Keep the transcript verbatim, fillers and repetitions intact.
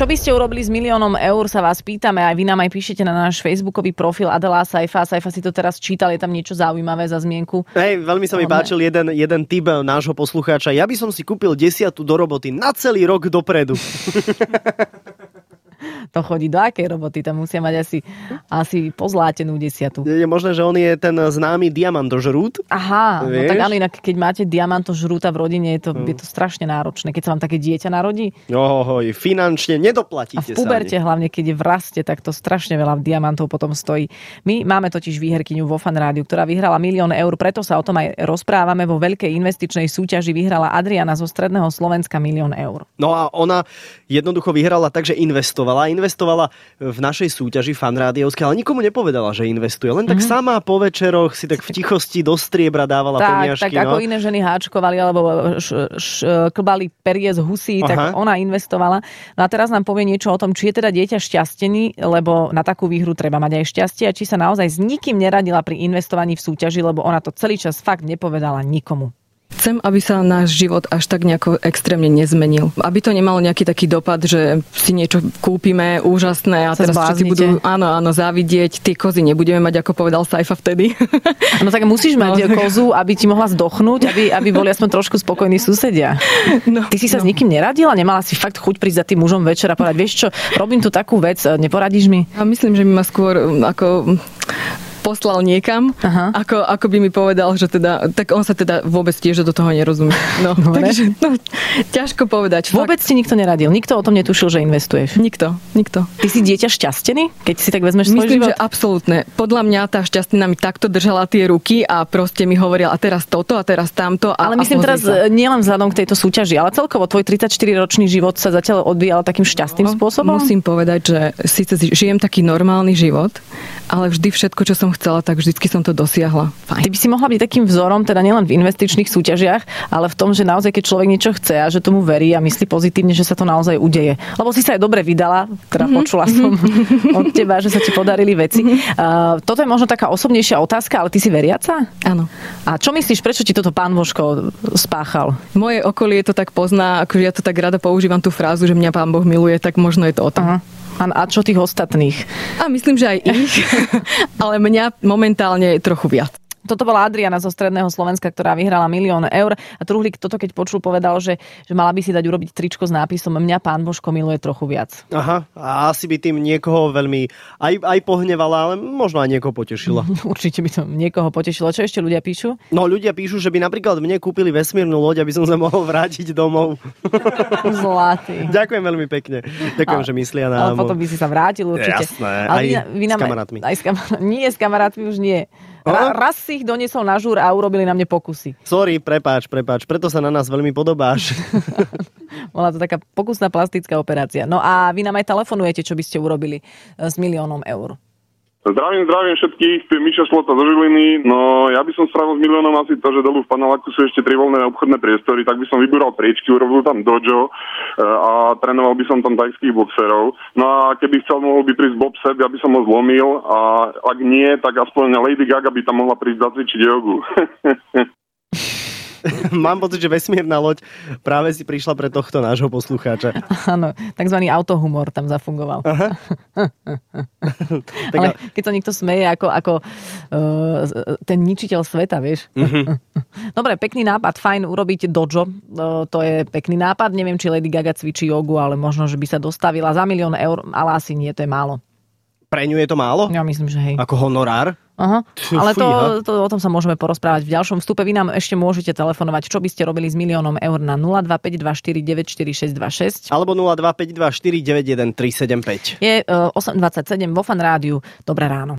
Čo by ste urobili s miliónom eur, sa vás pýtame, aj vy nám aj píšete na náš facebookový profil Adela Saifa. Saifa si to teraz čítal, je tam niečo zaujímavé za zmienku. Hej, veľmi sa mi páčil jeden, jeden tip nášho poslucháča. Ja by som si kúpil desiatu do roboty na celý rok dopredu. To chodí do akej roboty? Tam musia mať asi, asi pozlátenú desiatu. Je možné, že on je ten známy diamantožrút. Aha, no tak áno, inak keď máte diamantožrúta v rodine, je to, mm. je to strašne náročné. Keď sa vám také dieťa narodí. Ohoj, finančne nedoplatíte sa. A v puberte sa hlavne, keď je v raste, tak to strašne veľa diamantov potom stojí. My máme totiž výherkyňu vo Fan Rádiu, ktorá vyhrala milión eur, preto sa o tom aj rozprávame. Vo veľkej investičnej súťaži vyhrala Adriana zo stredného Slovenska milión eur. No a ona jednoducho vyhrala tak, že investovala. Investovala v našej súťaži Fan Rádiovskej, ale nikomu nepovedala, že investuje. Len tak mm-hmm. sama po večeroch si tak v tichosti do striebra dávala tak, peniažky. Tak no. ako iné ženy háčkovali alebo š, š, klbali perie z husí, Aha. tak ona investovala. No a teraz nám povie niečo o tom, či je teda dieťa šťastený, lebo na takú výhru treba mať aj šťastie, a či sa naozaj s nikým neradila pri investovaní v súťaži, lebo ona to celý čas fakt nepovedala nikomu. Chcem, aby sa náš život až tak nejako extrémne nezmenil. Aby to nemalo nejaký taký dopad, že si niečo kúpime úžasné a sa teraz všetci budú áno, áno, závidieť. Tie kozy nebudeme mať, ako povedal Saifa vtedy. No tak musíš mať no. kozu, aby ti mohla zdochnúť, aby, aby boli aspoň trošku spokojní susedia. No, Ty si sa no. s nikým neradila? Nemala si fakt chuť prísť za tým mužom večer a povedať, vieš čo, robím tu takú vec, neporadíš mi? A myslím, že mi ma skôr ako poslal niekam, ako, ako by mi povedal, že teda, tak on sa teda vôbec tiež do toho nerozumie. No, takže no, ťažko povedať. Vôbec fakt. si nikto neradil? Nikto o tom netušil, že investuješ? Nikto, nikto. Ty si dieťa šťastený? Keď si tak vezmeš svoj Myslím, život? že absolútne. Podľa mňa tá šťastná mi takto držala tie ruky a proste mi hovorila a teraz toto a teraz tamto. A, ale myslím a teraz sa. nielen vzhľadom k tejto súťaži, ale celkovo tvoj tridsaťštyriročný život sa zatiaľ odvíjal takým šťastným no, spôsobom? Musím povedať, že síce žijem taký normálny život, ale vždy všetko, čo som chcela, tak vždycky som to dosiahla. Fajn. Ty by si mohla byť takým vzorom, teda nielen v investičných súťažiach, ale v tom, že naozaj, keď človek niečo chce a že tomu verí a myslí pozitívne, že sa to naozaj udeje. Lebo si sa aj dobre vydala, teda mm-hmm. počula som od teba, že sa ti podarili veci. Mm-hmm. Uh, toto je možno taká osobnejšia otázka, ale ty si veriaca? Áno. A čo myslíš, prečo ti toto pán Božko spáchal? Moje okolie to tak pozná, akože ja to tak rada používam tú frázu, že mňa pán Boh miluje, tak možno je to o tom. Aha. A čo tých ostatných? A myslím, že aj ich, ale mňa momentálne trochu viac. Toto bola Adriana zo stredného Slovenska, ktorá vyhrala milión eur. A Truhlík toto keď počul, povedal, že, že mala by si dať urobiť tričko s nápisom Mňa pán Božko miluje trochu viac. Aha, a asi by tým niekoho veľmi aj, aj pohnevala, ale možno aj niekoho potešila. Určite by to niekoho potešilo. Čo ešte ľudia píšu? No ľudia píšu, že by napríklad mne kúpili vesmírnu loď, aby som sa mohol vrátiť domov. Zlatý. Ďakujem veľmi pekne. Ďakujem, ale, že myslia na... Ale potom by si sa vrátil určite. Jasné, ale aj vy, vy nám, s kamarátmi. Aj s kamarátmi. Nie, s kamarátmi už nie. Ra, raz si ich doniesol na žúr a urobili na mne pokusy. Sorry, prepáč, prepáč. Preto sa na nás veľmi podobáš. Bola to taká pokusná plastická operácia. No a vy nám aj telefonujete, čo by ste urobili s miliónom eur. Zdravím, zdravím všetkých, tu je Miša Slota zo Žiliny. No, ja by som spravil s miliónom asi to, že dolu v paneláku sú ešte tri voľné obchodné priestory, tak by som vybúral priečky, urobil tam dojo a trénoval by som tam tajských boxerov. No a keby chcel, mohol by prísť Bob Set, ja by som ho zlomil a ak nie, tak aspoň Lady Gaga by tam mohla prísť zacvičiť jogu. Mám pocit, že vesmírna loď práve si prišla pre tohto nášho poslucháča. Áno, takzvaný autohumor tam zafungoval. Ale keď sa niekto smeje ako, ako uh, ten ničiteľ sveta, vieš. Mm-hmm. Dobre, pekný nápad, fajn urobiť dojo. Uh, to je pekný nápad. Neviem, či Lady Gaga cvičí jogu, ale možno, že by sa dostavila za milión eur, ale asi nie, to je málo. Pre ňu je to málo? Ja myslím, že hej. Ako honorár? Aha. Ale to, to, o tom sa môžeme porozprávať v ďalšom vstupe. Vy nám ešte môžete telefonovať, čo by ste robili s miliónom eur na nula dva päť dva štyri deväť štyri šesť dva šesť. Alebo nula dva päť dva štyri deväť jeden tri sedem päť. Je uh, osem dvadsaťsedem vo Fan Rádiu. Dobré ráno.